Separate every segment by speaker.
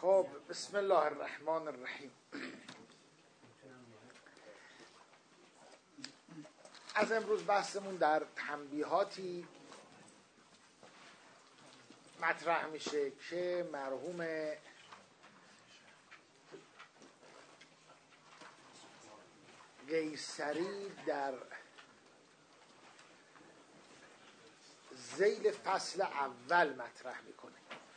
Speaker 1: خب بسم الله الرحمن الرحیم. از امروز بحثمون در تنبیهاتی مطرح میشه که مرحوم قیصری در ذیل فصل اول مطرح میکنه.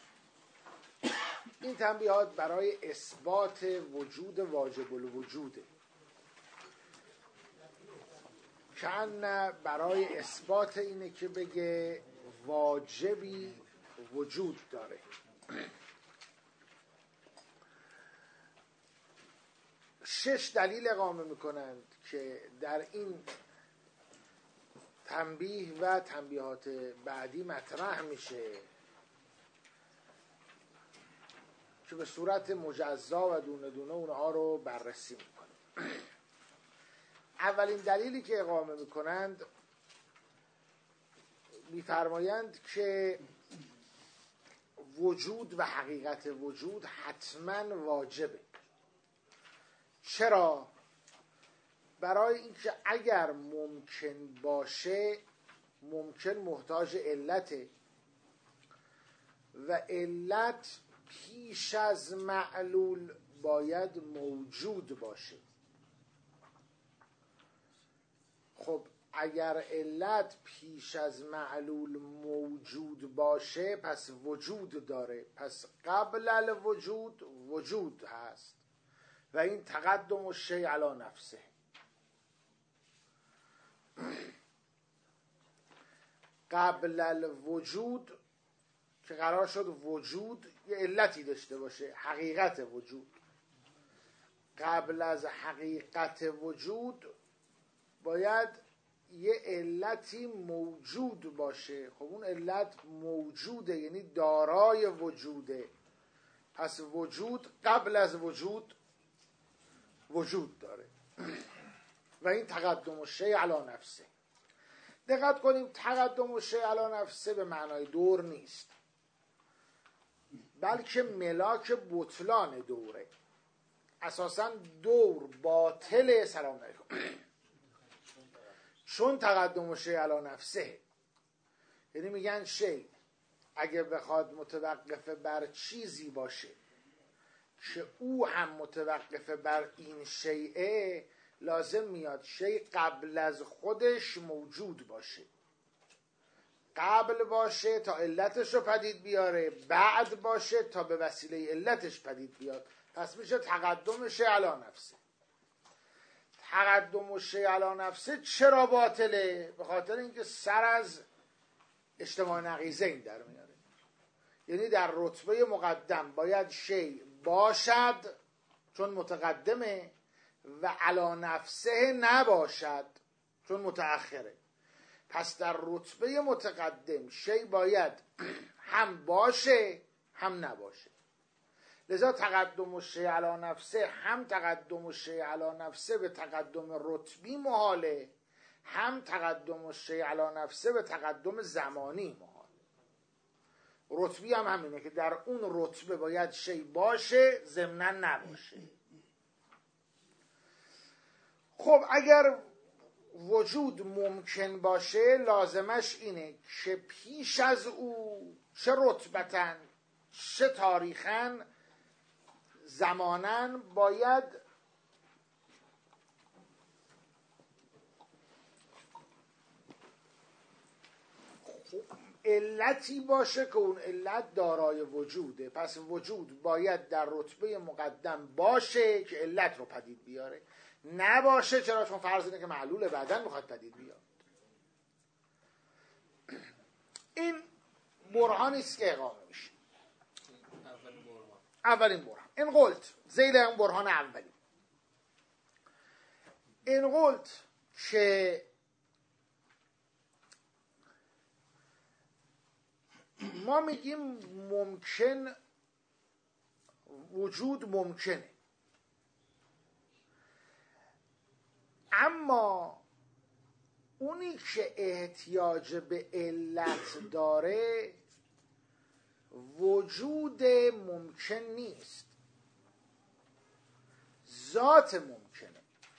Speaker 1: این تنبیهات برای اثبات وجود واجب الوجوده، کأن برای اثبات اینه که بگه واجبی وجود داره. شش دلیل اقامه میکنند که در این تنبیه و تنبیهات بعدی مطرح میشه که به صورت مجزا و دونه دونه اونها رو بررسی میکنیم. اولین دلیلی که اقامه میکنند میفرمایند که وجود و حقیقت وجود حتما واجبه. چرا؟ برای اینکه اگر ممکن باشه، ممکن محتاج علته و علت پیش از معلول باید موجود باشه. خب اگر علت پیش از معلول موجود باشه پس وجود داره، پس قبل الوجود وجود هست و این تقدم الشیء علی نفسه. قبل الوجود که قرار شد وجود یه علتی داشته باشه، حقیقت وجود. قبل از حقیقت وجود باید یه علتی موجود باشه. خب اون علت موجوده، یعنی دارای وجوده، پس وجود قبل از وجود وجود داره و این تقدم الشیء علی نفسه. دقت کنیم، تقدم الشیء علی نفسه به معنای دور نیست، بلکه ملاک بطلان دوره. اساساً دور باطله. سلام علیکم. چون تقدم الشیء علی نفسه، یعنی میگن شیء اگه بخواد متوقف بر چیزی باشه که او هم متوقف بر این شیء، لازم میاد شیء قبل از خودش موجود باشه. قبل باشه تا علتش رو پدید بیاره، بعد باشه تا به وسیله علتش پدید بیاد. پس میشه تقدم الشیء علی نفسه. تقدم الشیء علی نفسه چرا باطله؟ به خاطر اینکه سر از اجتماع نقیضین در میاره. یعنی در رتبه مقدم باید شیء باشد چون متقدمه و علی نفسه نباشد چون متأخره. پس در رتبه متقدم شیء باید هم باشه هم نباشه. لذا تقدم الشیء علی نفسه، هم تقدم الشیء علی نفسه به تقدم رتبی محاله، هم تقدم الشیء علی نفسه به تقدم زمانی محاله. رتبی هم همینه که در اون رتبه باید شیء باشه ضمناً نباشه. خب اگر وجود ممکن باشه لازمش اینه که پیش از او چه رتبتاً چه تاریخاً زماناً باید علتی باشه که اون علت دارای وجوده. پس وجود باید در رتبه مقدم باشه که علت رو پدید بیاره، نباشه چرا؟ چون فرض اینه که معلول بعداً میخواد پدید بیاد. این برهانی است که اقامه میشه. اولین برهان. این قلت ذیل اون برهان اولی. این قلت که ما میگیم ممکن، وجود ممکنه، اما اونی که احتیاج به علت داره وجود ممکن نیست، ذات ممکنه.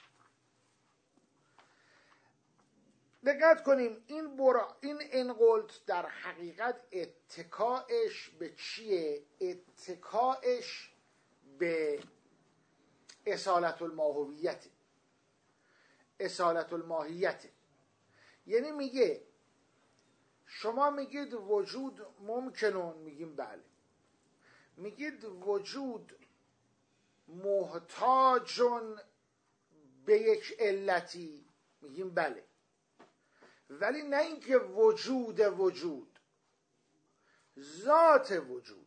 Speaker 1: دقت کنیم این انقلت در حقیقت اتکاش به چیه؟ اتکاش به اصالت الماهویت، اصالت الماهیت. یعنی میگه شما میگید وجود ممکنون، میگیم بله. میگید وجود محتاجون به یک علتی، میگیم بله. ولی نه اینکه وجود، ذات وجود.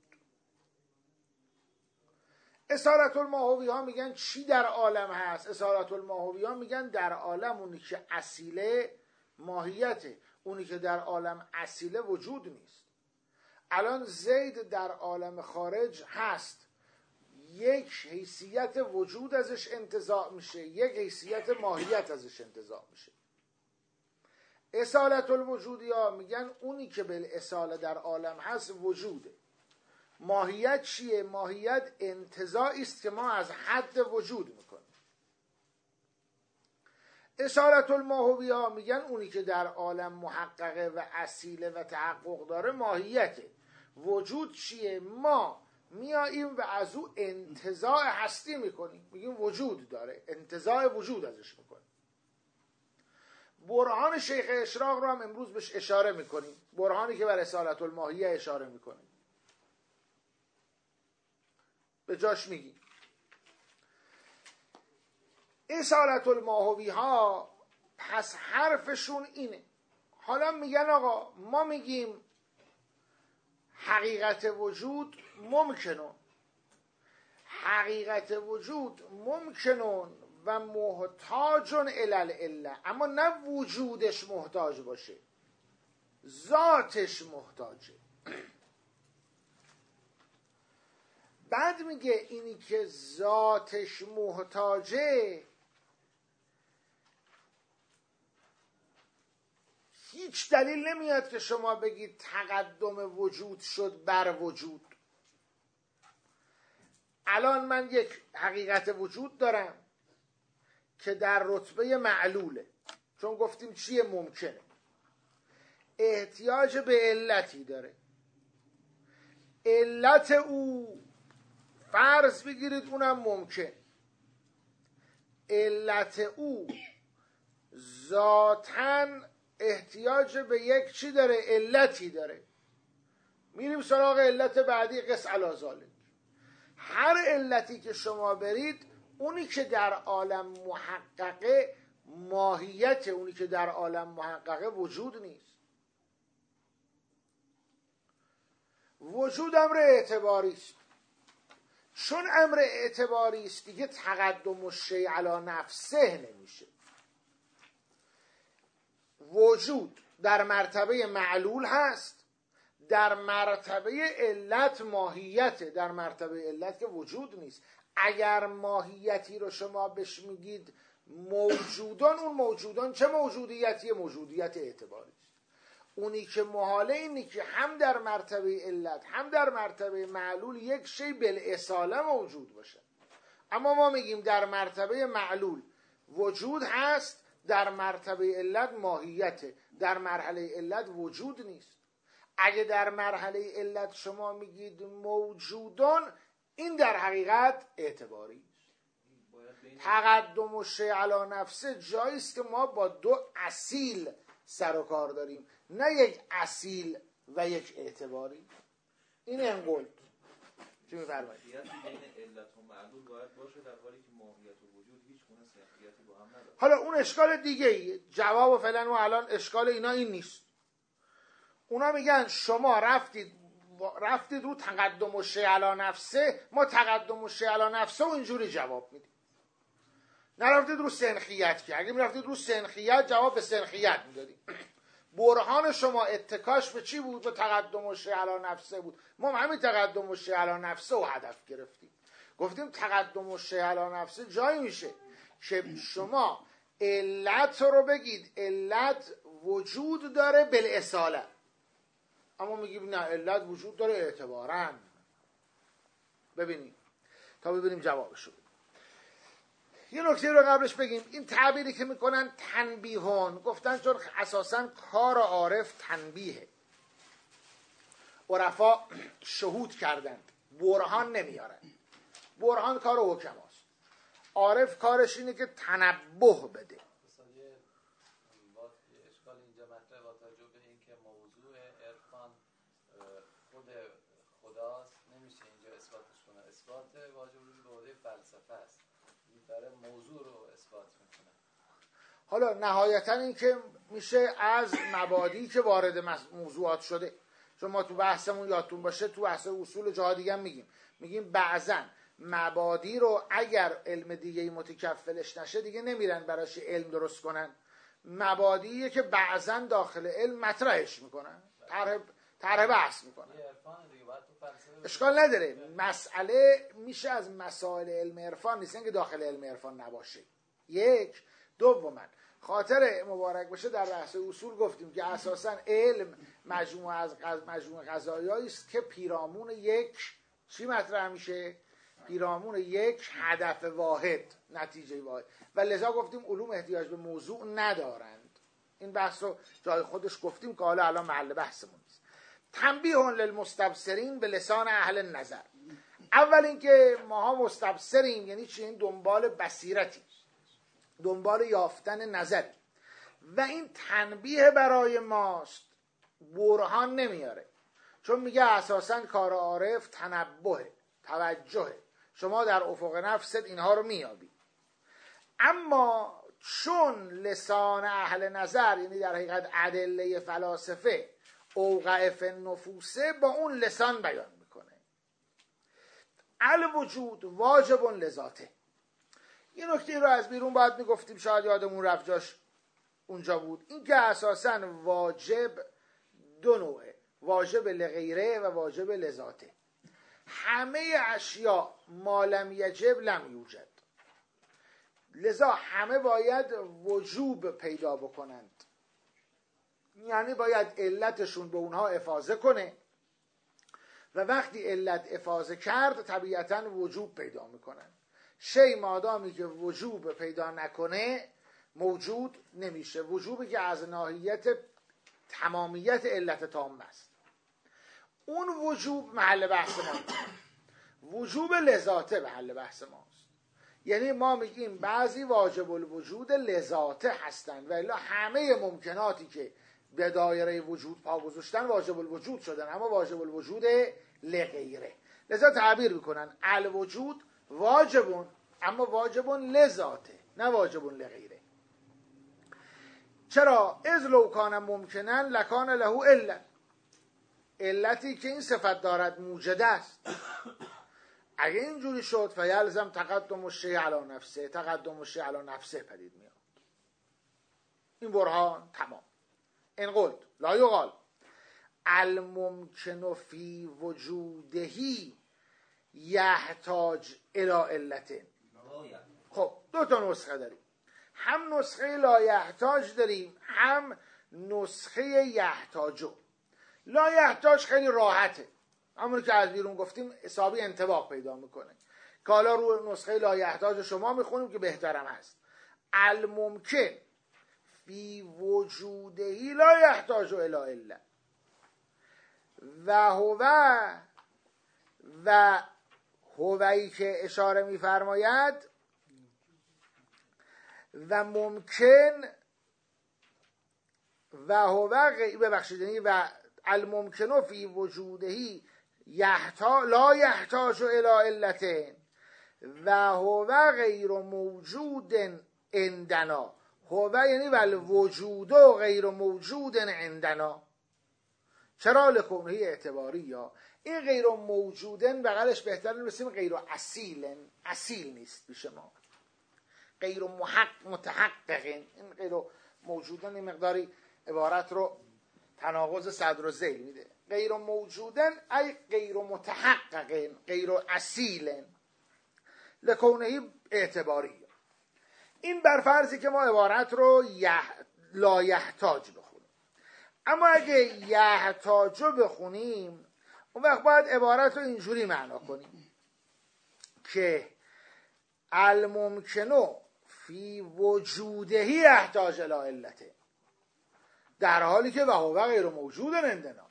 Speaker 1: اصالت الماهوی ها میگن چی در عالم هست؟ اصالت الماهوی ها میگن در عالم اونی که اصیله ماهیته، اونی که در عالم اصیله وجود نیست. الان زید در عالم خارج هست، یک حیثیت وجود ازش انتزاع میشه، یک حیثیت ماهیت ازش انتزاع میشه. اصالت الوجودی ها میگن اونی که بالاصاله در عالم هست وجوده. ماهیت چیه؟ ماهیت انتزاعی است که ما از حد وجود میکنیم. اصالت الماهوی ها میگن اونی که در عالم محققه و اصیله و تحقق داره ماهیته. وجود چیه؟ ما میاییم و از او انتزاع هستی میکنیم، میگیم وجود داره، انتزاع وجود ازش میکنیم. برهان شیخ اشراق رو هم امروز بهش اشاره میکنیم، برهانی که بر اصالت الماهیه اشاره میکنیم. به جاش میگیم اصالت الماهوی ها پس حرفشون اینه. حالا میگن آقا ما میگیم حقیقت وجود ممکنون، حقیقت وجود ممکنون و محتاجون الالعله، اما نه وجودش محتاج باشه، ذاتش محتاجه. بعد میگه اینی که ذاتش محتاجه هیچ دلیل نمیاد که شما بگید تقدم وجود شد بر وجود. الان من یک حقیقت وجود دارم که در رتبه معلوله، چون گفتیم چیه؟ ممکنه. احتیاج به علتی داره. علت او فرض بگیرید اونم ممکن. علت او ذاتاً احتیاج به یک چی داره؟ علتی داره. میریم سراغ علت بعدی، قس علی ذالک. هر علتی که شما برید، اونی که در عالم محققه ماهیت، اونی که در عالم محققه وجود نیست. وجود امر اعتباری است. چون امر اعتباری است دیگه تقدم الشیء علی نفسه نمیشه. وجود در مرتبه معلول هست، در مرتبه علت ماهیته، در مرتبه علت که وجود نیست. اگر ماهیتی رو شما بهش میگید موجودان، اون موجودان چه موجودیتی؟ موجودیت اعتباری است. اونی که محاله اینی که هم در مرتبه علت هم در مرتبه معلول یک شی بالاصاله موجود باشه. اما ما میگیم در مرتبه معلول وجود هست، در مرتبه علت ماهیته، در مرحله علت وجود نیست. اگه در مرحله علت شما میگید موجودان، این در حقیقت اعتباری است. تقدم الشیء علی نفسه جایی است که ما با دو اصیل سر و کار داریم، نه یک اصیل و یک اعتباری. این انقلت. چی می‌فرمایید؟
Speaker 2: بین علت و معلول باید باشه، در حالی که ماهیت و وجود هیچ گونه سنخیتی با هم نداره.
Speaker 1: حالا اون اشکال دیگه ایه. جواب فعلا و الان اشکال اینا این نیست. اونا میگن شما رفتید رو تقدم الشیء علی نفسه، ما تقدم الشیء علی نفسه و اینجوری جواب میدیم. نرفتید رو سنخیت، که اگه میرفتید رو سنخیت جواب به سنخیت میدادیم. برهان شما اتکاش به چی بود؟ به تقدم الشیء علی نفسه بود. ما همین تقدم الشیء علی نفسه رو هدف گرفتیم. گفتیم تقدم الشیء علی نفسه جایی میشه که شما علت رو بگید علت وجود داره بالاصاله. اما میگیم نه علت وجود داره اعتباراً. ببینیم تا ببینیم جوابشو. یه نکته رو قبلش بگیم، این تعبیری که میکنن تنبیهون، گفتن چون اساساً کار عارف تنبیهه، عرفا شهود کردند، برهان نمیارن. برهان کار حکماست، عارف کارش اینه که تنبه بده.
Speaker 3: اشکال اینجا مطرح با توجه به این که موضوع عرفان خود خداست، نمیشه اینجا اثباتش کنه. اثبات واجب الوجود به عهده فلسفه است، داره موضوع رو اثبات میکنه.
Speaker 1: حالا نهایتا این که میشه از مبادی که وارد موضوعات شده، چون ما تو بحثمون یادتون باشه تو بحث اصول جاها دیگه میگیم بعضن مبادی رو اگر علم دیگه متکفلش نشه دیگه نمیرن براش علم درست کنن، مبادیه که بعضن داخل علم مطرحش میکنن، طرح بحث میکنن. اشکال نداره، مسئله میشه از مسائل علم عرفان نیستن که داخل علم عرفان نباشه. یک. دوما خاطر مبارک باشه در بحث اصول گفتیم که اساسا علم مجموعه از مجموعه قضایایی است که پیرامون یک چی مطرح میشه؟ پیرامون یک هدف واحد، نتیجه واحد، و لذا گفتیم علوم احتیاج به موضوع ندارند. این بحث رو جای خودش گفتیم که حالا الان محل بحثمون نیست. تنبیه للمستبصرین به لسان اهل نظر. اول اینکه ماها مستبصریم یعنی چی؟ این دنبال بصیرتی، دنبال یافتن نظری، و این تنبیه برای ماست، برهان نمیاره، چون میگه اساساً کار عارف تنبه، توجهه، شما در افق نفست اینها رو میابی. اما چون لسان اهل نظر یعنی در حقیقت ادله فلاسفه اوقع فی النفوسه با اون لسان بیان میکنه. الوجود واجب لذاته. این نکته رو از بیرون باید میگفتیم، شاید یادمون رفت جاش اونجا بود، این که اساساً واجب دو نوعه، واجب لغیره و واجب لذاته. همه اشیاء ما لم یجب لم یوجد، لذا همه باید وجوب پیدا بکنند، یعنی باید علتشون به اونها افاضه کنه و وقتی علت افاضه کرد طبیعتاً وجوب پیدا میکنن. شی مادامی که وجوب پیدا نکنه موجود نمیشه، وجوبی که از ناحیت تمامیت علت تام است. اون وجوب محل بحث ما، وجوب لذاته محل بحث ماست. یعنی ما میگیم بعضی واجب الوجود لذاته هستن و الا همه ممکناتی که به دایره وجود پا گذاشتن واجب الوجود شدن، اما واجب الوجود لغیره. لذا تعبیر میکنن الوجود واجبون، اما واجبون لذاته نه واجبون لغیره. چرا؟ اذ لو کان ممکنن لکان له علت، علتی که این صفت دارد موجد است. اگه اینجوری شد فیلزم تقدم الشیء علی نفسه، تقدم الشیء علی نفسه پدید میاد. این برهان تمام. این قلت لا یقال الممکن فی وجودهی یحتاج الی علت. خب دو تا نسخه داریم، هم نسخه لا یحتاج داریم، هم نسخه یحتاجو. لا یحتاج خیلی راحته، همون که از بیرون گفتیم حسابی انطباق پیدا میکنه، که حالا رو نسخه لا یحتاج شما میخونیم که بهترم هست. الممکن فی وجودهی لا یحتاج الی علت و هوایی که اشاره میفرماید و ممکن و و الممکن فی وجودهی لا یحتاج الی علت و هو غیر موجود عندنا. هو یعنی والوجود غیر موجود عندنا. چرا؟ لکونه اعتباری، یا این غیر موجودن بغلش بهتر نمیسیم غیر اصیلن، اصیل نیست پیش ما، غیر متحققین. این غیر موجودن این مقداری عبارت رو تناقض صدر و ذیل میده. غیر موجودن ای غیر متحققین، غیر اصیلن، لکونه اعتباری. این بر فرضی که ما عبارت رو لا یحتاج بخونیم. اما اگه یحتاجو بخونیم اون وقت باید عبارت رو اینجوری معنا کنیم که الممکنو فی وجودهی یحتاج الی علته، در حالی که وهو غیر موجود عندنا.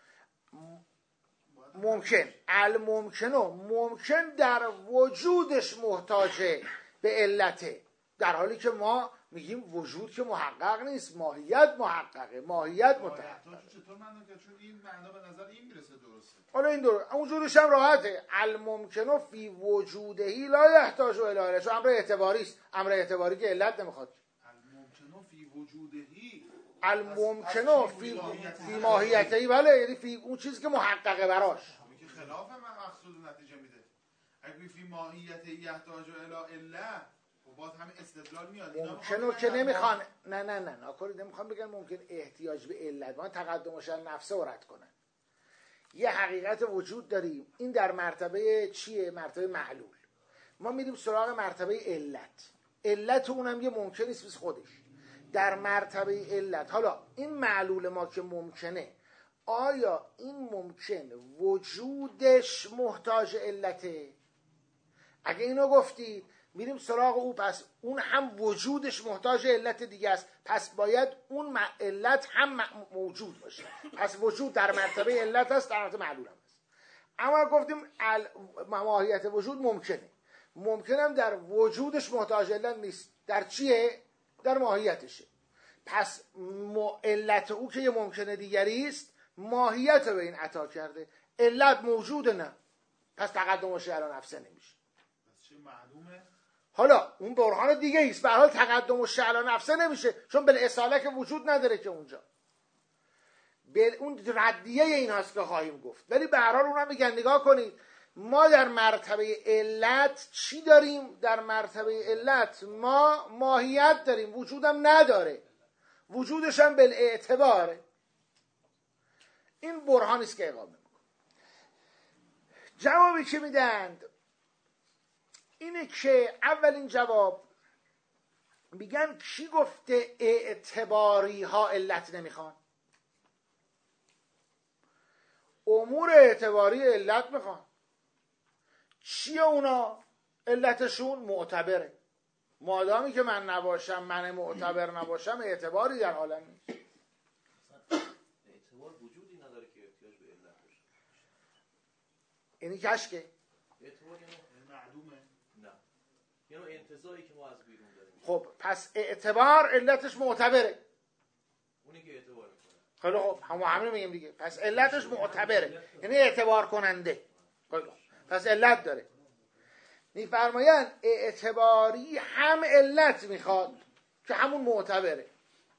Speaker 1: ممکن الممکنو ممکن در وجودش محتاج به علته، در حالی که ما میگیم وجود که محقق نیست، ماهیت محققه، ماهیت متحققه.
Speaker 4: چطور معنا کرد؟ چون این معنا به نظر این میرسه درسته.
Speaker 1: حالا این درست، اونجورش هم راحته. الممکنو فی وجودهی لا یحتاج الی علته، چون امر اعتباری است، امر اعتباری که علت نمیخواد.
Speaker 4: الممکنو فی وجودهی،
Speaker 1: الممکنو فی ماهیتهی، بله، یعنی فی اون چیزی که محققه براش،
Speaker 4: که خلاف مقصود و نتیجه میده. اگه فی ماهیت یحتاج الی عله، باز همین استدلال میاد.
Speaker 1: ممکنو که نمیخوان، نه ناکاری نمیخوان بگن ممکن احتیاج به علت، ما تقدمش نفسه رو رد کنن. یه حقیقت وجود داریم، این در مرتبه چیه؟ مرتبه معلول. ما میریم سراغ مرتبه علت، علت اونم یه ممکن نیست بس خودش، در مرتبه علت. حالا این معلول ما که ممکنه، آیا این ممکن وجودش محتاج علته؟ اگه اینو گفتید میریم سراغ او، پس اون هم وجودش محتاج علت دیگه است، پس باید اون علت هم موجود باشه. پس وجود در مرتبه علت است، در مرتبه معلول هم است. اما گفتیم ماهیت وجود ممکنه، ممکنم در وجودش محتاج علت نیست. در چیه؟ در ماهیتشه. پس علت او که یه ممکنه دیگری است، ماهیت به این عطا کرده. علت موجوده نه، پس تقدمش علی نفسه نمیشه.
Speaker 4: پس چه معلومه؟
Speaker 1: حالا اون برهان دیگه ایست، به هر حال تقدم و شعلا نفسه نمیشه، چون بالاصاله که وجود نداره که اونجا. اون ردیه این هست که خواهیم گفت. ولی به هر حال اونها میگن نگاه کنید، ما در مرتبه علت چی داریم؟ در مرتبه علت ما ماهیت داریم، وجودم نداره، وجودش هم بالاعتباره. این برهانی است که اقامه میکنه. جوابی که میدند اینه که اولین جواب میگن کی گفته اعتباری ها علت نمیخوان؟ امور اعتباری علت میخوان. چیه اونا؟ علتشون معتبره. مادامی که من نباشم، من معتبر نباشم، اعتباری در عالم نیست.
Speaker 2: اعتبار وجودی نداره که احتیاج به علت باشه.
Speaker 1: اینی کشکه
Speaker 2: اعتبار یعنی
Speaker 4: معلومه؟
Speaker 2: نه، یعنی انتزاعی که ما از بیرون داریم.
Speaker 1: خب پس اعتبار علتش معتبره.
Speaker 2: اونی که اعتبار میکنه.
Speaker 1: خیلی خب، همین میگیم دیگه. پس علتش معتبره، یعنی اعتبار کننده. خیلی خب، پس علت داره. میفرمایند اعتباری هم علت میخواد که همون معتبره.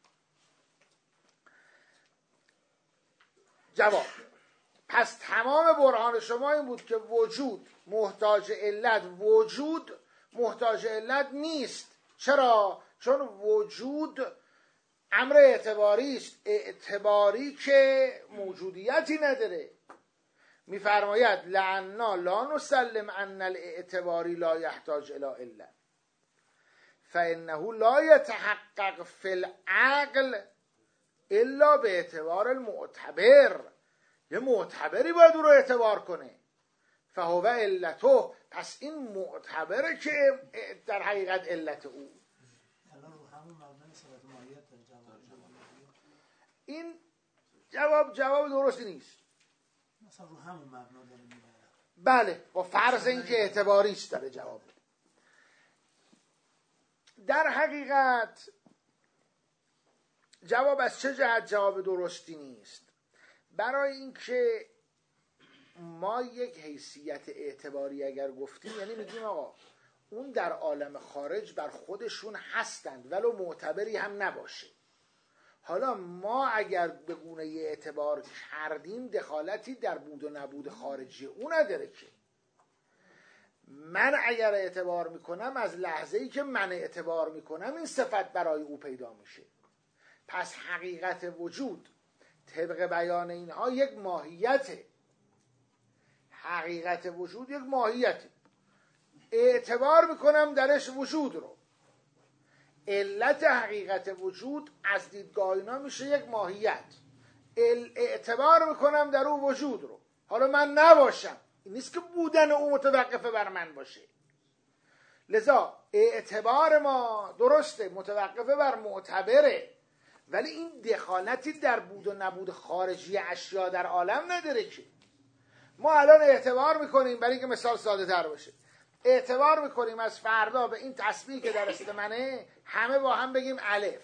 Speaker 1: جواب: پس تمام برهان شما این بود که وجود محتاج علت، وجود محتاج علت نیست. چرا؟ چون وجود امر اعتباری است، اعتباری که موجودیتی نداره. میفرماید لعنا لا نسلم ان الاعتباری لا یحتاج الی علت فانه لا یتحقق فی العقل الا به اعتبار المعتبر. یه معتبری باید او رو اعتبار کنه. فهو علته، پس این معتبره که در حقیقت علت او. این جواب درستی نیست.
Speaker 5: مثلا رو همون مبنا داره میبره.
Speaker 1: بله، با فرض این که اعتباریش داره جواب بده. در حقیقت جواب از چه جهت جواب درستی نیست؟ برای اینکه ما یک حیثیت اعتباری اگر گفتیم، یعنی میگیم آقا اون در عالم خارج بر خودشون هستند ولو معتبری هم نباشه. حالا ما اگر به گونه اعتبار کردیم دخالتی در بود و نبود خارجی او نداره که. من اگر اعتبار میکنم از لحظه‌ای که من اعتبار میکنم این صفت برای او پیدا میشه. پس حقیقت وجود طبق بیان اینها یک ماهیته. حقیقت وجود یک ماهیته، اعتبار میکنم درش وجود رو. علت حقیقت وجود از دیدگاه اینا میشه یک ماهیت. اعتبار میکنم در اون وجود رو. حالا من نباشم، این نیست که بودن او متوقفه بر من باشه. لذا اعتبار ما درسته متوقفه بر معتبره، ولی این دخالتی در بود و نبود خارجی اشیا در عالم نداره که. ما الان اعتبار میکنیم، برای اینکه مثال ساده تر باشه، اعتبار میکنیم از فردا به این تسبیح که در منه همه با هم بگیم الف.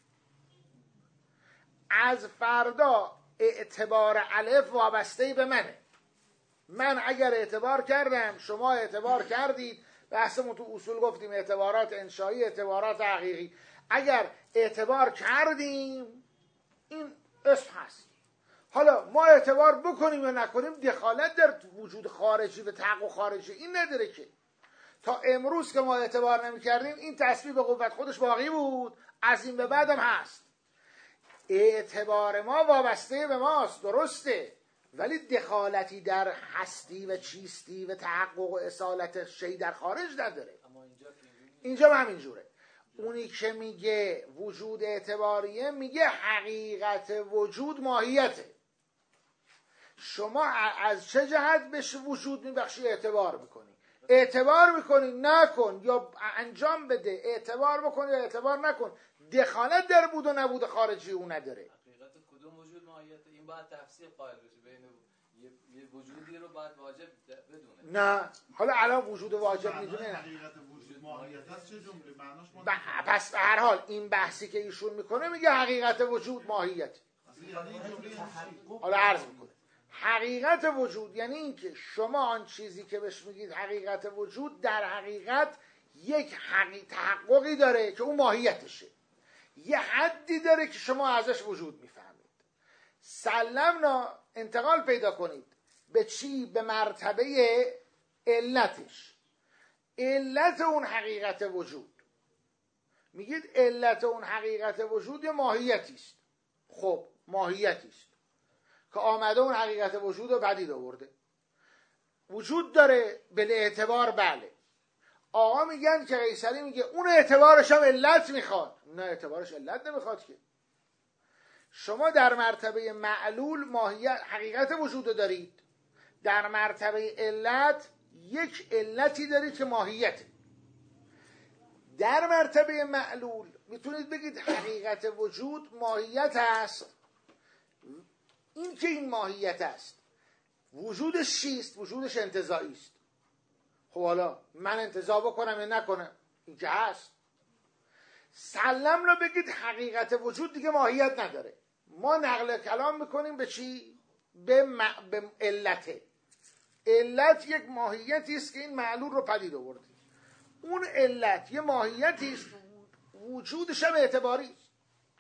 Speaker 1: از فردا اعتبار الف وابسته به منه. من اگر اعتبار کردم، شما اعتبار کردید، بحثمون تو اصول گفتیم اعتبارات انشایی، اعتبارات حقیقی. اگر اعتبار کردیم این اسم هست. حالا ما اعتبار بکنیم یا نکنیم دخالت در وجود خارجی و تحقق خارجی این نداره که. تا امروز که ما اعتبار نمی کردیم این تسبیح به قوت خودش باقی بود، از این به بعدم هست. اعتبار ما وابسته به ماست، درسته، ولی دخالتی در هستی و چیستی و تحقق و اصالت شی در خارج نداره. اینجا هم همینجوره. اونی که میگه وجود اعتباریه میگه حقیقت وجود ماهیته. شما از چه جهت بهش وجود میبخشی اعتبار میکنی؟ اعتبار میکنی نکن یا انجام بده، اعتبار بکن یا اعتبار نکن، دخالت در بود و نبود خارجی اون نداره.
Speaker 3: حقیقت کدوم وجود ماهیت؟ این باید تفسیر قائل بشه بین یه وجودی رو باید واجب بدونه.
Speaker 1: نه حالا الان وجود واجب میدونه نه.
Speaker 4: حقیقت وجود ماهیت است چه جمله معناش
Speaker 1: پس به هر حال این بحثی که ایشون میکنه میگه حقیقت وجود ماهیت. حالا عرض میکنه حقیقت وجود یعنی این که شما آن چیزی که بهش میگید حقیقت وجود در حقیقت یک تحققی داره که اون ماهیتشه، یه حدی داره که شما ازش وجود میفهمید. سلمنا انتقال پیدا کنید به چی؟ به مرتبه علتش. علت اون حقیقت وجود، میگید علت اون حقیقت وجود یه ماهیتی است. خب ماهیتی است که آمده اون حقیقت وجود رو پدید آورده، وجود داره به اعتبار. بله آقا میگن که قیصری میگه اون اعتبارش هم علت میخواد. نه اعتبارش علت نمیخواد که. شما در مرتبه معلول ماهیت حقیقت وجود رو دارید، در مرتبه علت یک علتی دارید که ماهیته. در مرتبه معلول میتونید بگید حقیقت وجود ماهیت است. این که این ماهیت است وجودش چیست؟ وجودش انتزاعی است. خب حالا من انتزاع بکنم یا نکنم این که هست. سلم رو بگید حقیقت وجود دیگه ماهیت نداره. ما نقل کلام میکنیم به چی؟ به علته. علت یک ماهیتی است که این معلول رو پدید آورده. اون علت یه ماهیتی است، وجودش هم اعتباری است.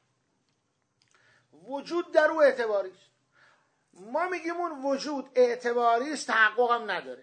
Speaker 1: وجود در او اعتباری است. ما میگیم اون وجود اعتباری است، تحقق هم نداره.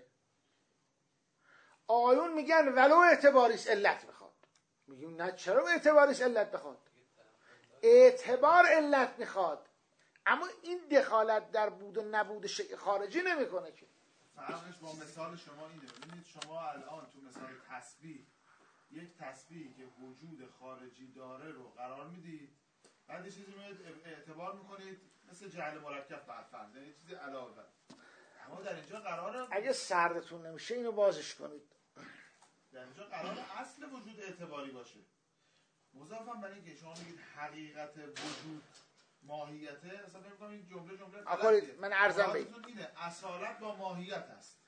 Speaker 1: آقایون میگن ولو اعتباری است علت میخواد. میگیم نه چرا اعتباری است علت میخواد؟ اعتبار علت میخواد، اما این دخالت در بود و نبود شیء خارجی نمیکنه که.
Speaker 4: فرقش با مثال شما اینه. ببینید شما الان تو مثال تسبیح یک تسبیحی که وجود خارجی داره رو قرار میدید، بعد یه چیزی اعتبار میکنید مثل جعل مرکب بر فرض، یه چیزی علاوه بر. اما در اینجا قراره
Speaker 1: اگه سردتون نمیشه اینو بازش کنید.
Speaker 4: در اینجا قراره اصل وجود اعتباری باشه. مضافم برای اینکه شما میگید حقیقت وجود ماهیته، اصلا فکر کنم این جمله
Speaker 1: غلطیه. من عرضم به
Speaker 4: اصالت با ماهیت است.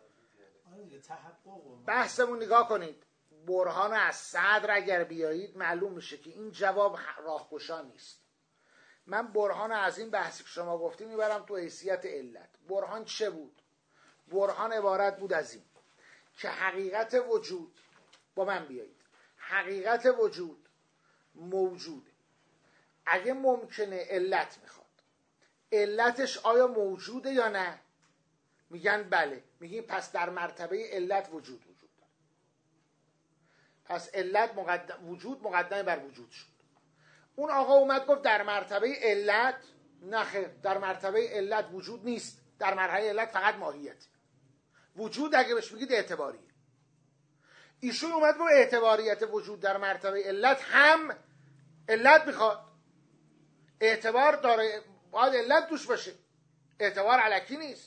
Speaker 1: بحثمون نگاه کنید، برهان از صدر اگر بیایید معلوم میشه که این جواب راهگشا نیست. من برهان از این بحثی که شما گفتیم میبرم تو حیثیت علت. برهان چه بود؟ برهان عبارت بود از این که حقیقت وجود، با من بیایید، حقیقت وجود موجوده. اگه ممکنه علت میخواد. علتش آیا موجوده یا نه؟ میگن بله. میگیم پس در مرتبه علت وجود داره. پس علت وجود مقدم بر وجود شد. اون آقا اومد گفت در مرتبه علت نخیر، در مرتبه علت وجود نیست، در مرحله علت فقط ماهیت. وجود اگه بهش بگید اعتباریه. ایشون اومد گفت اعتباریت وجود در مرتبه علت هم علت میخواد. اعتبار داره باید علت توش باشه، اعتبار الکی نیست.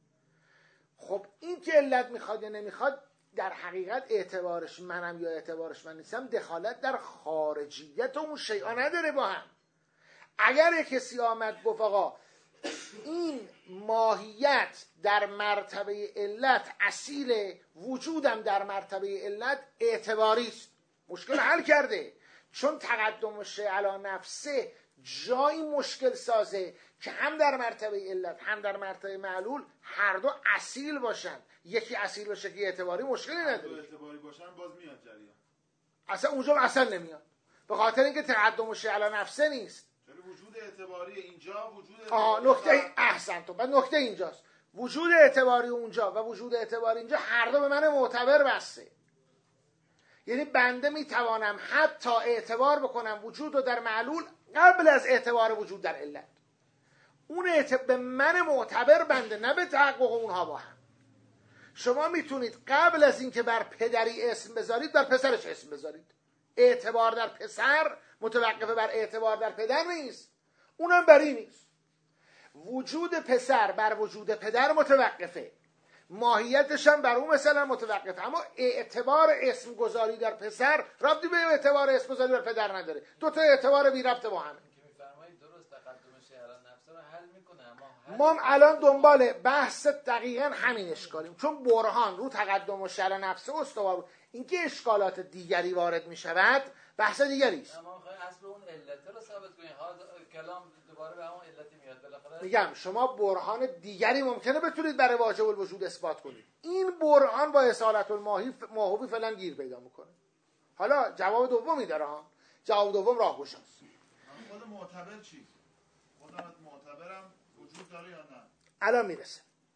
Speaker 1: خب این که علت میخواد یا نمیخواد، در حقیقت اعتبارش منم یا اعتبارش من نیستم دخالت در خارجیت اون شیء نداره با هم. اگر یک کسی آمد گفت آقا این ماهیت در مرتبه علت اصیل، وجودم در مرتبه علت اعتباری است، مشکل حل کرده. چون تقدم شیء علی نفسه جایی مشکل سازه که هم در مرتبه علت هم در مرتبه معلول هر دو اصیل باشن. یکی اصیل باشه که اعتباری مشکلی نداره،
Speaker 4: اعتباری باشن باز میاد جریان،
Speaker 1: اصلا اونجا اصلا نمیاد، به خاطر اینکه تقدم شیء علی نفسه نیست.
Speaker 4: وجود اعتباری اینجا، وجود
Speaker 1: نکته احسن تو، بعد نکته اینجاست، وجود اعتباری اونجا و وجود اعتباری اینجا هر دو به من معتبر بسته. یعنی بنده میتوانم حتی اعتبار بکنم وجود رو در معلول قبل از اعتبار وجود در علت. اون به من معتبر بنده، نه به تحقق اونها با هم. شما میتونید قبل از اینکه بر پدری اسم بذارید بر پسرش اسم بذارید. اعتبار در پسر متوقف بر اعتبار در پدر نیست، اونم بر این نیست. وجود پسر بر وجود پدر متوقفه، ماهیتش هم بر اون مثلا متوقفه، اما اعتبار اسم گذاری در پسر ربطی به اعتبار اسم گذاری در پدر نداره. دو تا اعتبار بی ربط با همه.
Speaker 3: درست تقدم شیء علی نفسه رو حل میکنه، اما
Speaker 1: ما الان دنبال بحث دقیقاً همین اشکالیم، چون برهان رو تقدم شیء علی نفسه استوار بود. اینکه اشکالات دیگری وارد میشود بحث دیگری است.
Speaker 3: اما میخوای اصل اون علت رو ثابت کنی، ها کلام دوباره به همون علتی میاد بالاخره.
Speaker 1: میگم شما برهان دیگری ممکنه بتونید برای واجب الوجود اثبات کنید، این برهان با اصالت الماهوی فعلا گیر پیدا میکنه. حالا جواب دومی داره ها، جواب دوم راهگشاست.
Speaker 4: خود معتبر چی؟ خودم معتبرم وجود داره یا نه؟
Speaker 1: الان میرسه.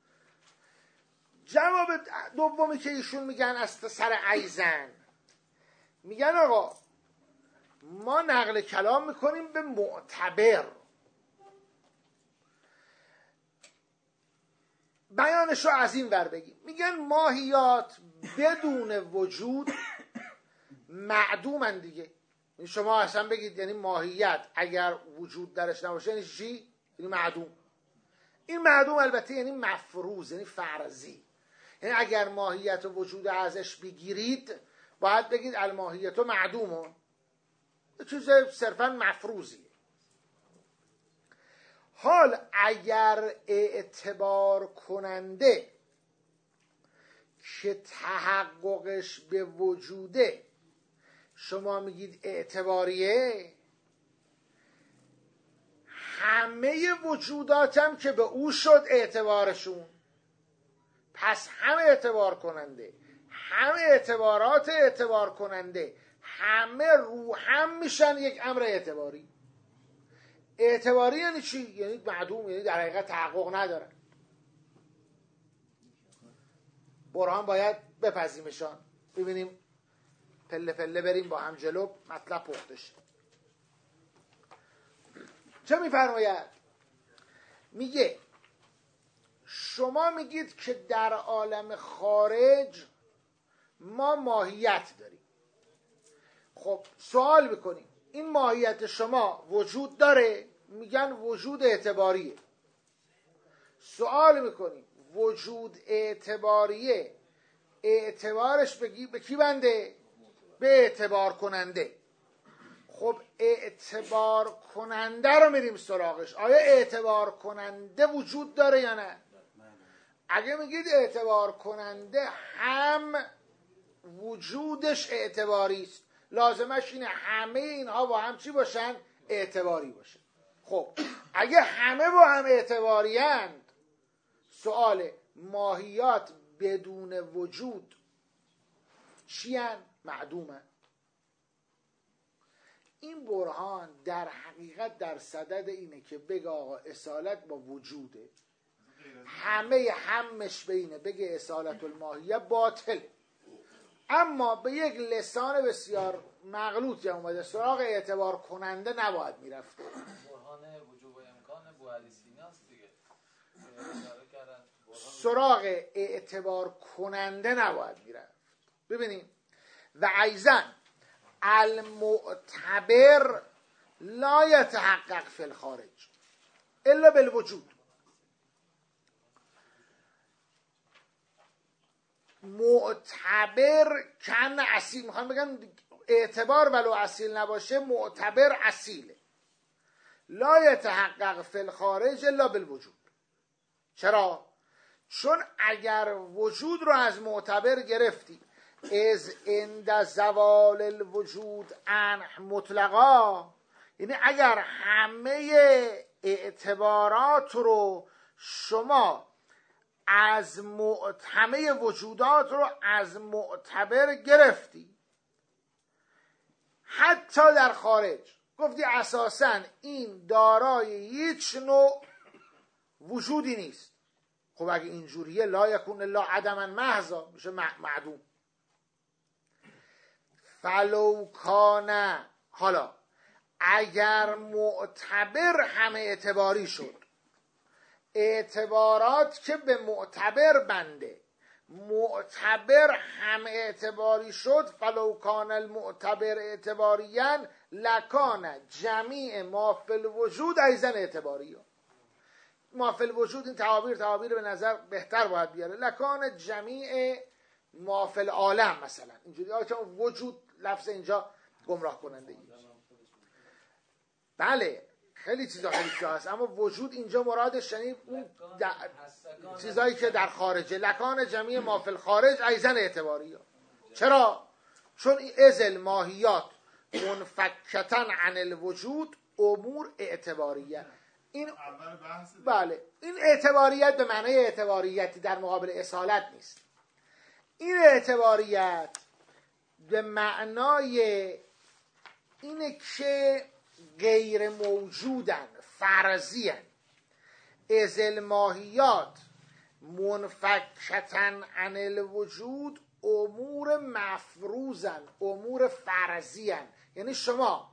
Speaker 1: جواب دومی که ایشون میگن از سر ایزن، میگن آقا ما نقل کلام میکنیم به معتبر. بیانشو از این ور بگیم، میگن ماهیات بدون وجود معدومن دیگه. شما اصلا بگید یعنی ماهیت اگر وجود درش نباشه یعنی چی؟ یعنی معدوم. این معدوم البته یعنی مفروض، یعنی فرضی. یعنی اگر ماهیت و وجود ازش بگیرید باید بگید الماهیت و معدومه، چیز صرفا مفروضیه. حال اگر اعتبار کننده که تحققش به وجوده شما میگید اعتباریه، همه وجوداتم که به او شد اعتبارشون، پس هم اعتبار کننده همه اعتبارات اعتبار کننده همه رو هم میشن یک امر اعتباری. اعتباری یعنی چی؟ یعنی معدوم، یعنی در حقیقت تحقق ندارن. برهان باید بپذیمشان، ببینیم پله پله بریم با هم جلو، مطلب پخته شه. چه میفرماید؟ میگه شما میگید که در عالم خارج ما ماهیت داریم. خب سوال میکنیم این ماهیت شما وجود داره؟ میگن وجود اعتباریه. سوال میکنیم وجود اعتباریه، اعتبارش به کی بنده؟ به اعتبار کننده. خب اعتبار کننده رو میریم سراغش. آیا اعتبار کننده وجود داره یا نه؟ اگه میگید اعتبار کننده هم وجودش اعتباری است، لازمش اینه همه اینها با هم چی باشن؟ اعتباری باشن. خب اگه همه با هم اعتباری اند، سوال ماهیات بدون وجود چی هن؟ معدوم هن. این برهان در حقیقت در صدد اینه که بگه آقا اصالت با وجوده، همه همش بینه، بگه اصالت الماهیه باطله، اما به یک لسان بسیار مغلوط اومده سراغ اعتبار کننده نباید میرفته.
Speaker 3: برهان وجوب و امکان بوعلی سیناست دیگه،
Speaker 1: سراغ اعتبار کننده نباید میرفت. ببینیم و ایزن المعتبر لا یتحقق فی الخارج. الا بالوجود. معتبر کن اصیل، میخوام بگم اعتبار ولو اصیل نباشه معتبر اصیله. لا یتحقق فی الخارج الا بالوجود. چرا؟ چون اگر وجود رو از معتبر گرفتی، از عند زوال الوجود عنه مطلقا، یعنی اگر همه اعتبارات رو شما از همه وجودات رو از معتبر گرفتی، حتی در خارج گفتی اساساً این دارای هیچ نوع وجودی نیست، خب اگه اینجوریه لا یکون الا عدما محضا، میشه معدوم. فلو کان، حالا اگر معتبر همه اعتباری شد، اعتبارات که به معتبر بنده، معتبر همه اعتباری شد، فلو کان المعتبر اعتباریان لکان جمیع ما فی الوجود ایضا اعتباری. ما فی الوجود این تعابیر به نظر بهتر باید بیاره. لکان جمیع ما فی العالم مثلا اینجوری، چون وجود لفظ اینجا گمراه کننده ای. بله خیلی چیزا هست، اما وجود اینجا مرادش یعنی اون چیزایی که در خارجه. لکان جمیع ما فی الخارج ایضا اعتباری. چرا؟ چون ازل ماهیات منفکتن عن الوجود امور اعتباریه. این بله، این اعتباریت به معنی اعتباریتی در مقابل اصالت نیست. این اعتباریت به معنای اینه که غیر موجودن، فرضیان. از الماهیات منفکتن عن الوجود امور مفروزن، امور فرضیان. یعنی شما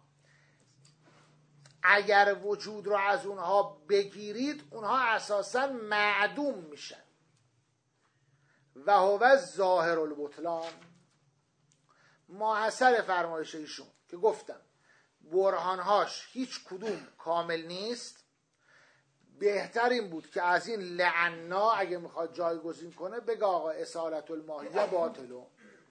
Speaker 1: اگر وجود رو از اونها بگیرید، اونها اساساً معدوم میشن. و هو ظاهر البطلان، ماحصل فرمایش ایشون که گفتم برهانهاش هیچ کدوم کامل نیست. بهتر این بود که از این لعنا اگه میخواد جایگزین کنه بگه آقا اصالت الماهیه باطلو.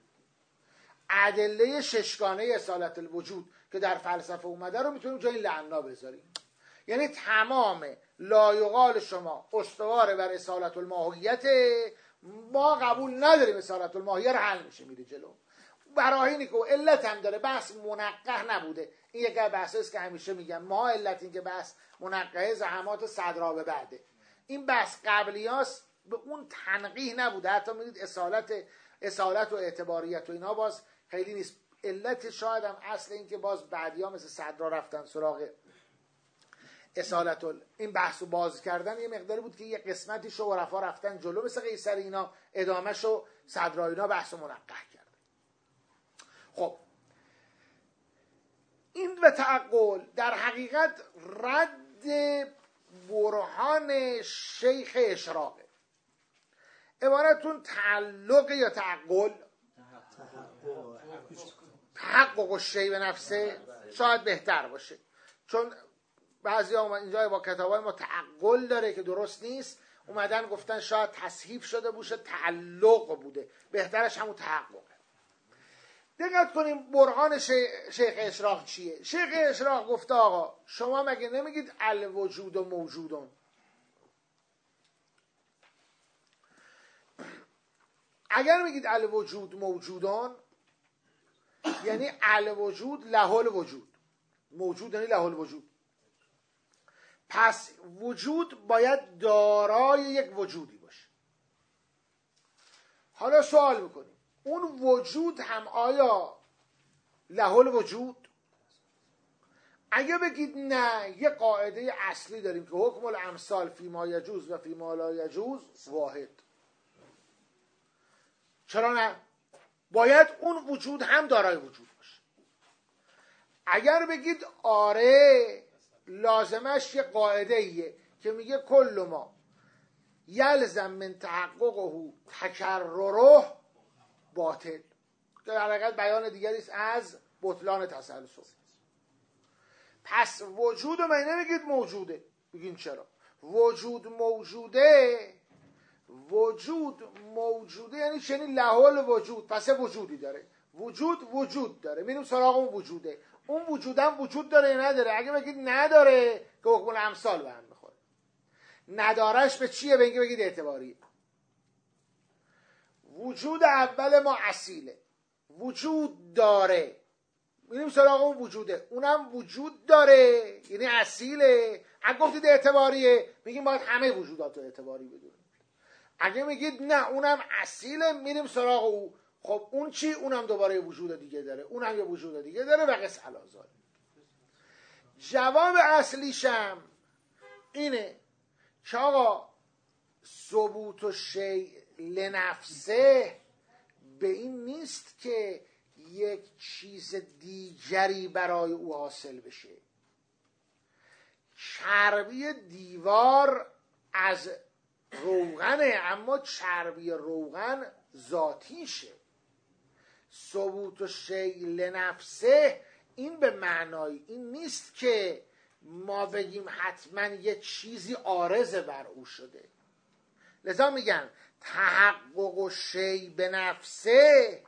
Speaker 1: ادله ششگانه اصالت الوجود که در فلسفه اومده رو میتونیم جای لعنا بذاریم. یعنی تمام لایقال شما استوار بر اصالت الماهیت، ما قبول نداریم اصالت الماهیه رو حل میشه میره جلو. براهینی که علت هم داره، بحث منقح نبوده. این یک بحث است که همیشه میگم ما علت این که بحث منقحه زحمات صدرا به بعده. این بحث قبلیاست، به اون تنقیح نبوده. حتی میدید اصالت و اعتباریت و اینا باز خیلی نیست. علت شاید هم اصل این که باز بعدیا مثل صدرا رفتن سراغ اصالت این بحثو باز کردن یه مقداری بود که یه قسمتی شعرفا رفتن جلو مثل قیصر اینا، ادامهشو صدرا اینا بحثو منقح کردن. خب این به تعقل در حقیقت رد برهان شیخ اشراقه. عبارتون تعلق یا تعقل؟ تحقق الشیء به نفسه شاید بهتر باشه، چون بعضی ها اینجا با کتابای ما تعقل داره که درست نیست، اومدن گفتن شاید تصحیف شده باشه، تعلق بوده. بهترش همون تحققه. دقت کنیم برهان شیخ اشراق چیه. شیخ اشراق گفته آقا شما مگه نمیگید الوجود و موجودون؟ اگر میگید الوجود موجودون یعنی الوجود له الوجود، موجود یعنی له الوجود. پس وجود باید دارای یک وجودی باشه. حالا سوال میکنیم اون وجود هم آیا له الوجود؟ اگه بگید نه، یه قاعده اصلی داریم که حکم الامثال فی ما یجوز و فی ما لا یجوز واحد. چرا نه؟ باید اون وجود هم دارای وجود باشه. اگر بگید آره، لازمش یه قاعده ایه که میگه کل ما یلزم من تحققه تکرره باطل، که در حقیقت بیان دیگری است از بطلان تسلسل. پس وجود رو من نمیگید موجوده، بگین چرا؟ وجود موجوده، وجود موجوده یعنی چنین لحول وجود، پس وجودی داره، وجود داره، میریم سراغ اون وجوده. اون وجودم وجود داره یا نداره؟ اگه بگید نداره که حکم الامثال به هم میخوره. ندارش به چیه؟ به اینکه بگید اعتباری. وجود اول ما اصیله، وجود داره، میریم سراغ اون وجوده، اونم وجود داره یعنی اصیله. اگه گفتید اعتباریه میگیم باید همه وجودات رو اعتباری بدونیم. اگه میگید نه اونم اصیله میریم سراغ او، خب اون چی؟ اونم دوباره وجود دیگه داره، اونم یه وجود دیگه داره و قص الازار. جواب اصلیشم اینه که آقا ثبوت و شیء لنفسه به این نیست که یک چیز دیگری برای او حاصل بشه. چربی دیوار از روغنه، اما چربی روغن ذاتیشه. ثبوت و شیء لنفسه این به معنای این نیست که ما بگیم حتما یه چیزی عارض بر او شده. لذا میگن تحقق و شیء به نفسه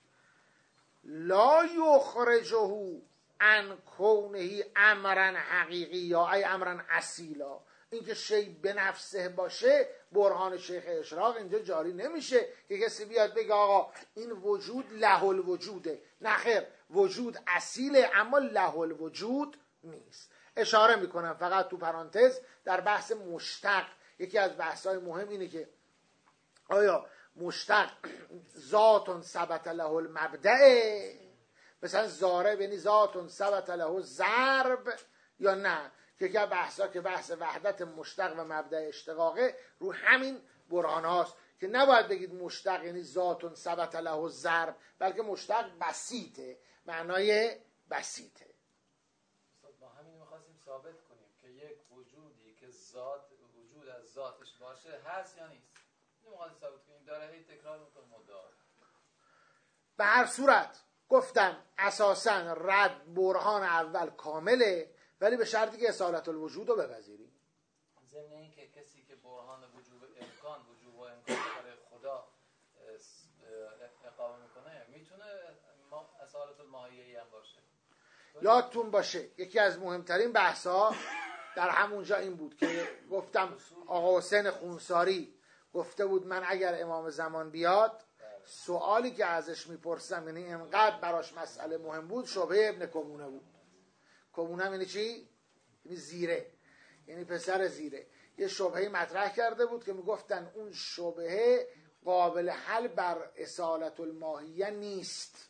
Speaker 1: لا یخرجه عن کونه امرا حقیقی یا ای امرا اصیلا. اینکه شیء به نفسه باشه برهان شیخ اشراق اینجا جاری نمیشه که کسی بیاد بگه آقا این وجود له الوجوده. نه خیر، وجود اصیله اما له الوجود نیست. اشاره میکنم فقط تو پرانتز در بحث مشتق، یکی از بحث‌های مهم اینه که آیا مشتق ذات ثبت له المبدأ، مثلا ضارب یعنی ذات ثبت له ضرب، یا نه که یکی از بحث‌ها که بحث وحدت مشتق و مبدأ اشتقاقه رو همین برهان هاست که نباید بگید مشتق یعنی ذات ثبت له ضرب، بلکه مشتق بسیطه، معنای بسیطه.
Speaker 3: با همین می‌خواستیم ثابت کنیم که یک وجودی که وجود از ذاتش باشه هست یا نیست. نمی‌خواستیم ثابت کنیم، داره هی تکرار می‌کنه مدعا.
Speaker 1: به هر صورت گفتم اساساً رد برهان اول کامله، ولی به شرطی که اصالت الوجود رو بپذیریم.
Speaker 3: ضمن این که کسی که برهان وجوب و امکان برای خدا اقامه میکنه میتونه اصالت الماهیه‌ای هم باشه.
Speaker 1: یادتون باشه یکی از مهمترین بحث‌ها در همونجا این بود که گفتم آقا حسین خونساری گفته بود من اگر امام زمان بیاد سوالی که ازش میپرسم، یعنی انقدر براش مسئله مهم بود، شبهه ابن کمونه بود. کمونه یعنی چی؟ یعنی زیره، یعنی پسر زیره. یه شبهه مطرح کرده بود که میگفتن اون شبهه قابل حل بر اصالت الماهیه نیست.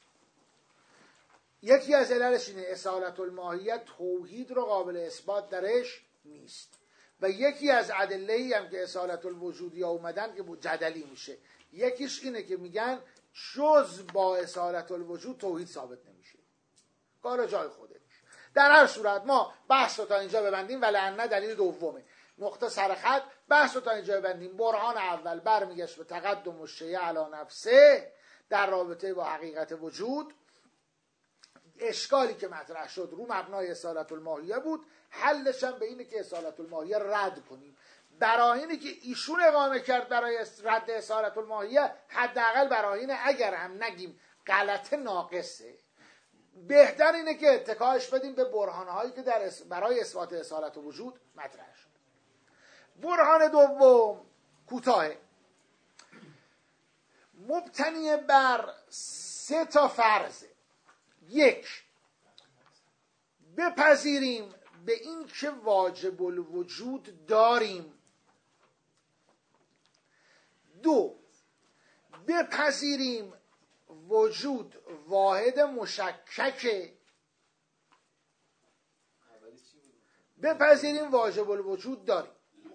Speaker 1: یکی از عللش اینه اصالت الماهیه توحید رو قابل اثبات درش نیست، و یکی از ادله‌ای هم که اصالت الوجودی اومدن که جدلی میشه. یکیش اینه که میگن جز با اصالت الوجود توحید ثابت نمیشه، کار جای خوده. در هر صورت ما بحث رو تا اینجا ببندیم، ولعنا دلیل دومه، نقطه سرخط بحث رو تا اینجا ببندیم. برهان اول برمیگشت به تقدم الشیء علی نفسه در رابطه با حقیقت وجود. اشکالی که مطرح شد رو مبنای اصالت الماهیه بود، حلش هم به اینه که اصالت الماهیه رد کنیم. براهینی که ایشون اقامه کرد برای رد اصالت الماهیه، حداقل براهینه اگر هم نگیم غلط ناقصه، بهتر اینه که اتکاش بدیم به برهانهایی که برای اثبات اصالت وجود مطرح شد. برهان دوم کوتاه، مبتنی بر 3 فرض. 1 بپذیریم به این که واجب الوجود داریم. 2 بپذیریم وجود واحد مشککه. بپذیریم واجب الوجود داریم،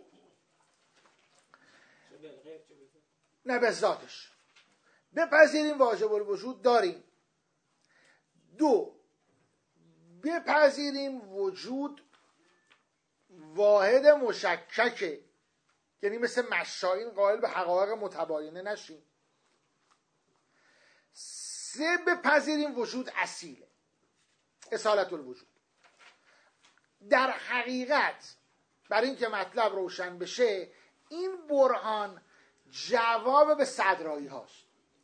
Speaker 1: نه به ذاتش. بپذیریم واجب الوجود داریم. 2 بپذیریم وجود واحد مشککه، یعنی مثل مشائین قائل به حقایق متباینه نشیم. 3 بپذیریم وجود اصیله، اصالت الوجود. در حقیقت برای اینکه مطلب روشن بشه، این برهان جواب به صدرایی هاست.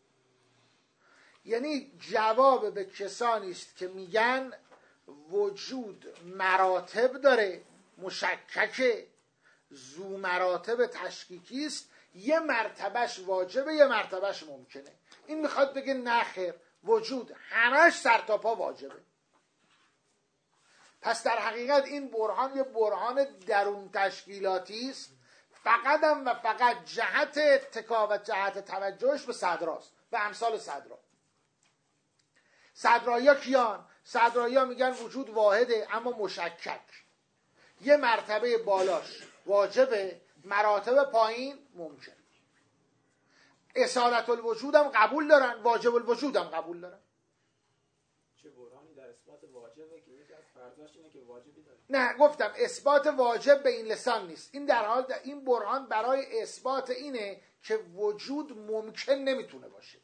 Speaker 1: یعنی جواب به کسانی است که میگن وجود مراتب داره، مشککه، ذو مراتب تشکیکی است، یه مرتبهش واجبه یه مرتبهش ممکنه. این میخواد بگه نه خیر، وجود همش سر تا پا واجبه. پس در حقیقت این برهان یه برهان درون تشکیلاتی است، فقط هم و فقط جهت اتکا و جهت توجهش به صدراست و امثال صدرا. صدرایی ها کیان؟ صدرایی ها میگن وجود واحده اما مشکک، یه مرتبه بالاش واجبه، مراتب پایین ممکن. اصالت الوجود هم قبول دارن، واجب الوجود هم قبول دارن.
Speaker 6: چه برهانی در اثبات واجبه که یکی از فرضاش اینه که واجبی داره؟
Speaker 1: نه، گفتم اثبات واجب به این لسان نیست. این در حال این برهان برای اثبات اینه که وجود ممکن نمیتونه باشه.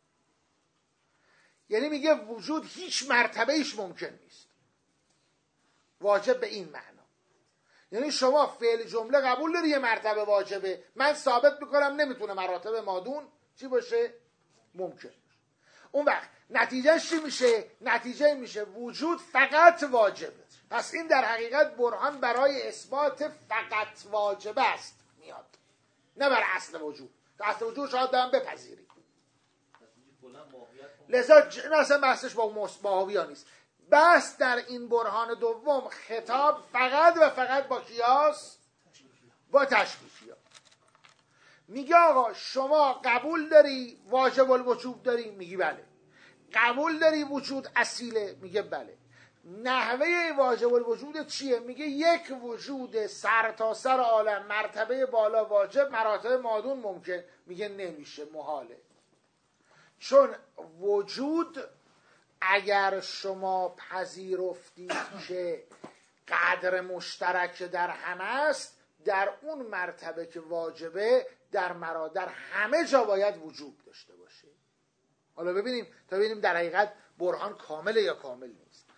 Speaker 1: یعنی میگه وجود هیچ مرتبه ایش ممکن نیست. واجب به این معنا. یعنی شما فعل جمله قبول داری یه مرتبه واجبه، من ثابت میکنم نمیتونه مراتب مادون چی باشه؟ ممکن. اون وقت نتیجهش چی میشه؟ نتیجه میشه وجود فقط واجبه. پس این در حقیقت برهان برای اثبات فقط واجب است میاد، نه بر اصل وجود. اصل وجود شاید هم بپذیرید. لذا اصلا بحثش با ماهوی ها نیست. بس در این برهان دوم خطاب فقط و فقط با کیاس؟ با تشکیکی ها. میگه آقا شما قبول داری واجب الوجود داری؟ میگی بله. قبول داری وجود اصیله؟ میگه بله. نحوه واجب الوجود چیه؟ میگه یک وجود سر تا سر عالم، مرتبه بالا واجب، مراتب مادون ممکن. میگه نمیشه، محاله. چون وجود اگر شما پذیرفتید که قدر مشترک در همه است، در اون مرتبه که واجبه در همه جا باید وجود داشته باشه. حالا ببینیم تا ببینیم در حقیقت برهان کامله یا کامل نیست.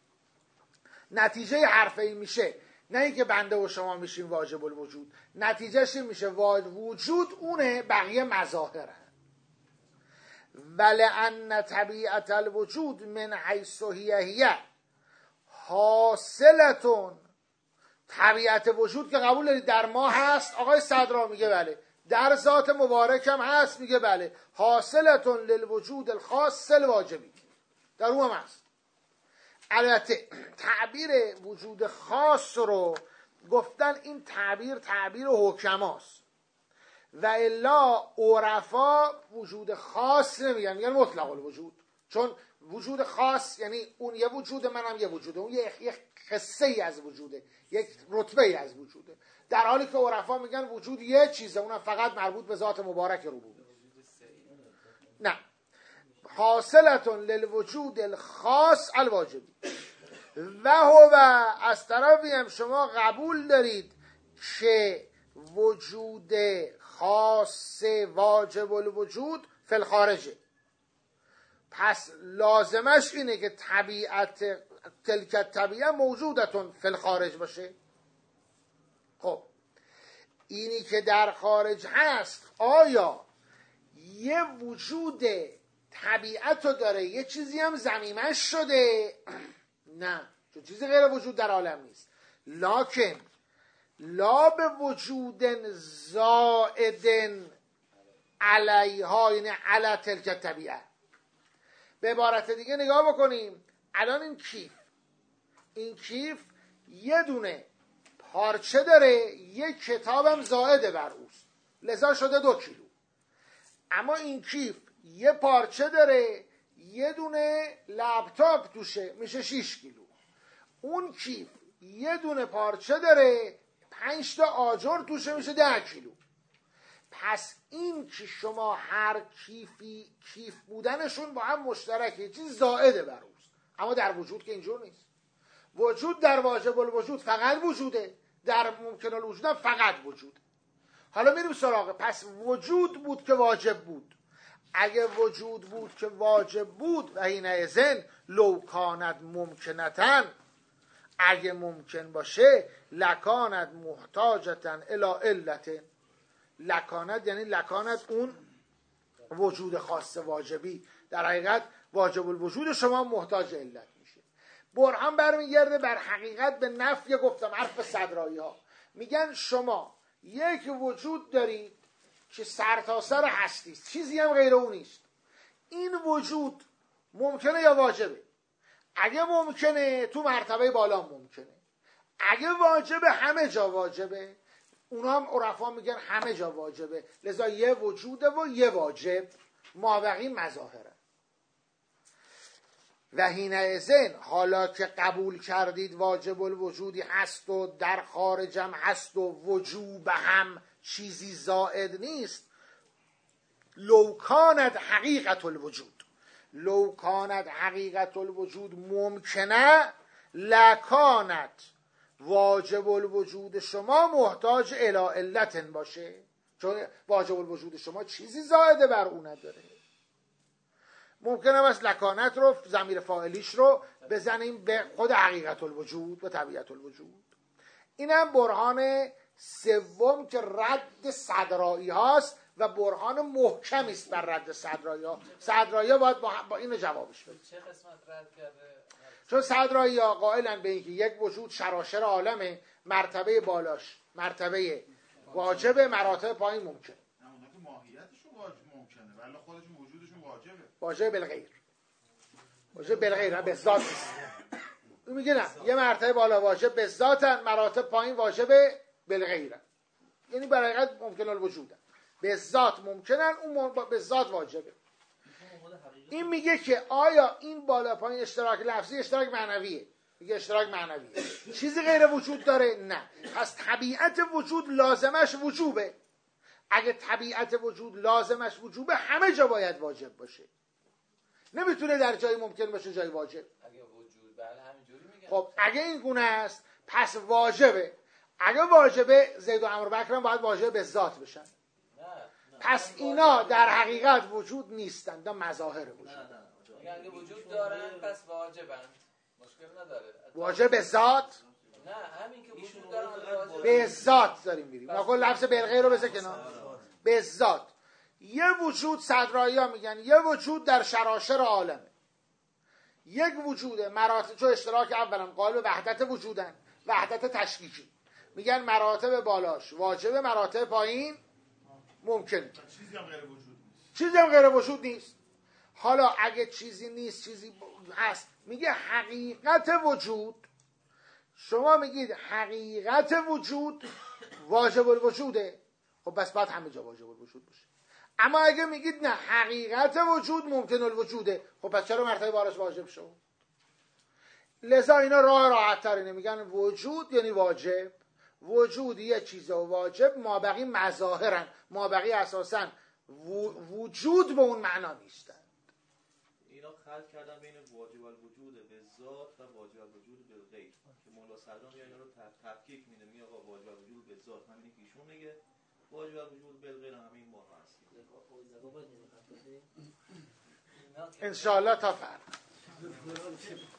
Speaker 1: نتیجه حرفه ای میشه نه اینکه بنده و شما میشیم واجب الوجود، نتیجهش میشه وجود اونه، بقیه مظاهره. ولأن طبیعت الوجود من حیث هی حاصلتون. طبیعت وجود که قبول دارید در ما هست، آقای صدرا میگه بله. در ذات مبارکم هست، میگه بله. حاصلتون للوجود الخاص الواجبی، در اون هم هست. البته تعبیر وجود خاص رو گفتن این تعبیر حکماست و الا عرفا وجود خاص نمیگن، میگن مطلق الوجود. چون وجود خاص یعنی اون یه وجود، منم یه وجوده، اون یه قصه ای از وجوده، یک رتبه ای از وجوده، در حالی که عرفا میگن وجود یه چیزه، اونم فقط مربوط به ذات مبارک ربوبیه. نه، حاصلتون للوجود الخاص الواجبی و هو. از طرفی هم شما قبول دارید که وجود خاص واجب الوجود فی الخارجه. پس لازمش اینه که طبیعت تلک الطبیعه موجودتون فی الخارج باشه. خب اینی که در خارج هست آیا یه وجود طبیعت رو داره، یه چیزی هم ضمیمش شده؟ نه، چون چیزی غیر وجود در عالم نیست. لکن لا به وجود زائد علیها، یعنی علی تلک الطبیعه. به عبارت دیگه نگاه بکنیم، الان این کیف یه دونه پارچه داره، یه کتابم زائده بر اوست، لذا شده 2 کیلو. اما این کیف یه پارچه داره، یه دونه لپتاپ توشه، میشه 6 کیلو. اون کیف یه دونه پارچه داره، 5 تا آجر توشه، میشه 10 کیلو. پس این که شما هر کیف بودنشون با هم مشترکه، چیز زائده بر اوست. اما در وجود که اینجور نیست. وجود در واجب الوجود فقط وجوده، در ممکن الوجود هم فقط وجود. حالا میریم سراغ، پس وجود بود که واجب بود. اگه وجود بود که واجب بود و حینئذ لو کانت ممکنتن، اگه ممکن باشه لکانت محتاجتن الی علت. لکانت یعنی لکانت اون وجود خاص واجبی، در حقیقت واجب الوجود شما محتاج علت میشه. برهان برمیگرده بر حقیقت به نفی گفتم حرف صدرایی ها. میگن شما یک وجود دارید که سرتاسر هستی است، چیزی هم غیر اون نیست. این وجود ممکنه یا واجبه؟ اگه ممکنه تو مرتبه بالا ممکنه، اگه واجبه همه جا واجبه. اونا هم عرفا میگن همه جا واجبه، لذا یه وجوده و یه واجب، مابقی مظاهره. و حینئذ حالا که قبول کردید واجب الوجودی هست و در خارجم هست و وجوب هم چیزی زائد نیست، لو کانت حقیقت الوجود، لو کانت حقیقت الوجود ممکنه لکانت واجب الوجود شما محتاج الی علت باشه، چون واجب الوجود شما چیزی زائده بر اون نداره. ممکنه بس لکانت رو ضمیر فاعلیش رو بزنیم به خود حقیقت الوجود و طبیعت الوجود. اینم برهان سوم که رد صدرایی هاست و برهان محکمی است بر رد صدرایی ها. صدرایی ها باید با اینو جوابش بده.
Speaker 3: چه قسمت رد کرده؟
Speaker 1: چون صدرایی ها قائلن به اینکه یک وجود شراشر عالمه، مرتبه بالاش مرتبه واجبه، مراتب پایین ممکنه.
Speaker 4: نه اونا که ماهیتشون ممکنه ولی خودشون وجودشون واجبه.
Speaker 1: واجب بالغیر، واجب بالغیر به ذات نیست. میگه نه یه مرتبه بالا واجب به ذاتن، مراتب پایین واجب بالغیر، یعنی برای حقیقت ممکن الوجودن، به ذات ممکنن، اون به ذات واجبه. این میگه که آیا این بالا پایین اشتراک لفظی اشتراک معنویه؟ میگه اشتراک معنویه. چیزی غیر وجود داره؟ نه. پس طبیعت وجود لازمش وجوبه. اگه طبیعت وجود لازمش وجوبه همه جا باید واجب باشه، نمیتونه در جایی ممکن باشه جای واجب.
Speaker 3: اگه وجود بله همینجوری میگن.
Speaker 1: خب اگه این گونه است پس واجبه. اگه واجبه زید و عمرو و بکر هم باید واجب به ذات بشن. پس اینا در حقیقت وجود نیستند، در مظاهر وجود.
Speaker 3: اگه وجود دارن پس واجبن، مشکل نداره.
Speaker 1: واجب به ذات؟
Speaker 3: نه همین که وجود دارن واجب
Speaker 1: به ذات داریم میریم. نقول لفظ بالغیر رو بذار کنار. به ذات. یه وجود صدرایی ها میگن یه وجود در شراشر عالمه، یک وجوده مراتب، چون اشتراک اولا قائل به وحدت وجودن، وحدت تشکیکی، میگن مراتب بالاش واجبه، مراتب پایین ممکنه.
Speaker 4: چیزی هم غیر وجود نیست.
Speaker 1: چیزی هم غیر وجود نیست. حالا اگه چیزی نیست چیزی هست، میگه حقیقت وجود. شما میگید حقیقت وجود واجب الوجوده، خب بس باید همه جا واجب الوجود باشه. اما اگه میگید نه حقیقت وجود ممکن الوجوده، خب پس چرا مرتبه بالاش واجب شد؟ لذا اینا راه راحت ترینه، میگن وجود یعنی واجب، وجود یه چیز و واجب، مابقی مظاهرن، مابقی اساسا وجود به اون معنا نیستن.
Speaker 2: اینا خلط کردن بین واجب الوجود به ذات و واجب الوجود به غیر که مولا صدرا میاد اینا رو تفکیک میده، میگه آقا واجب الوجود به ذات همینی که ایشون میگه، واجب الوجود به غیر همین ما هست.
Speaker 1: انشاءالله تا فردا.